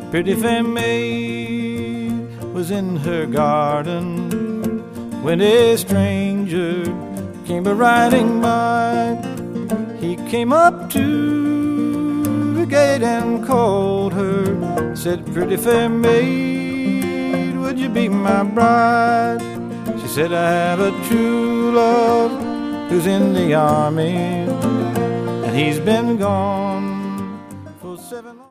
Pretty fair maid was in her garden when a stranger came a-riding by. He came up to the gate and called her, said, "Pretty fair maid, would you be my bride?" She said, "I have a true love who's in the army, and he's been gone